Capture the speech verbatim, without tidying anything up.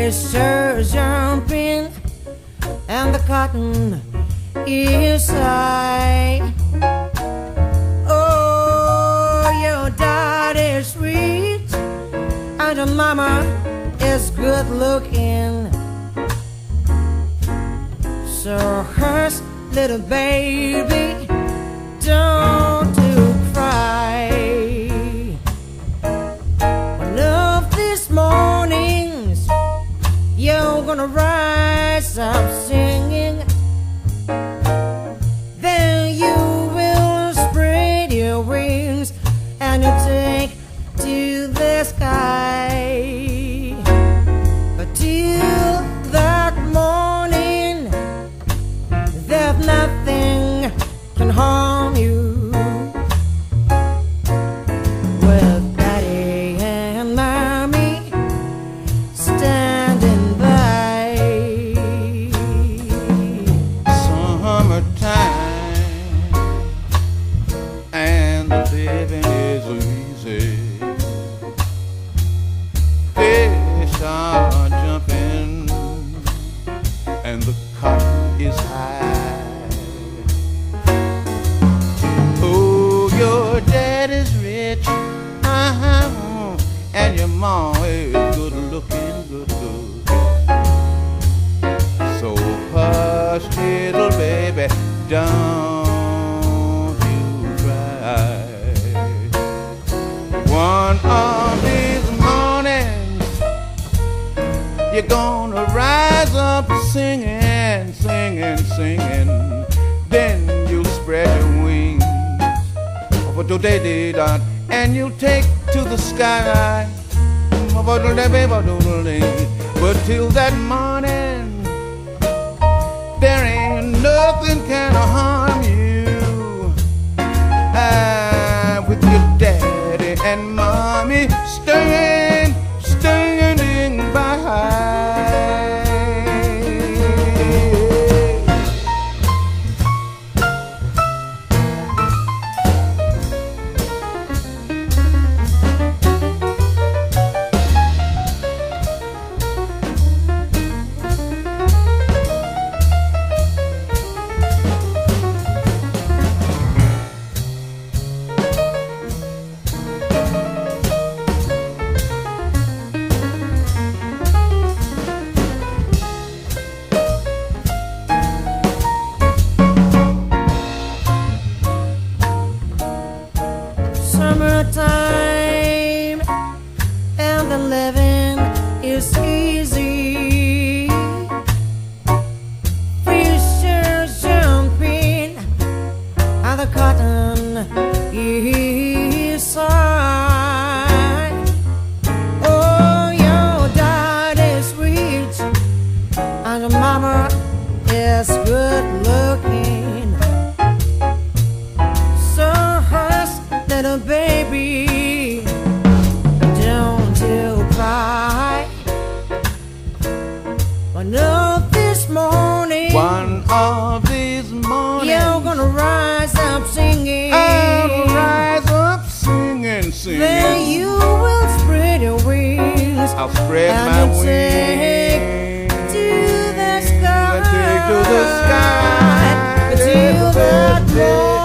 is sure jumping and the cotton is high. Oh, your daddy's sweet and your mama is good looking. So hush, little baby, don't you cry. One of these mornings you're gonna rise up singing. Then you will spread your wings and you take to the sky. But till that morning, there's nothing can harm you. With daddy and mommy standing by. Summertime and the living is easy. Fish are jumping and the cotton is high. Oh, your dad is rich, uh-huh, and your mom is good looking, good looking. So hush, little baby, don't you cry. One of these mornings you're gonna rise up singing, singing, singing. Then you'll spread your wings and you'll take to the sky. But till that morning, there ain't nothing can harm you. Ah, with your daddy and mommy staying, standing by. Summertime and the living is easy. Fish are jumping and the cotton is high. Oh, your dad is rich and your mama is good looking. So hush, little baby, don't you cry. One of this morning, One of these mornings you're gonna rise up singing. I'll rise up singing, singing. Then you will spread your wings. I'll spread and my you'll wings take to the sky. Take to the sky. Till that morning.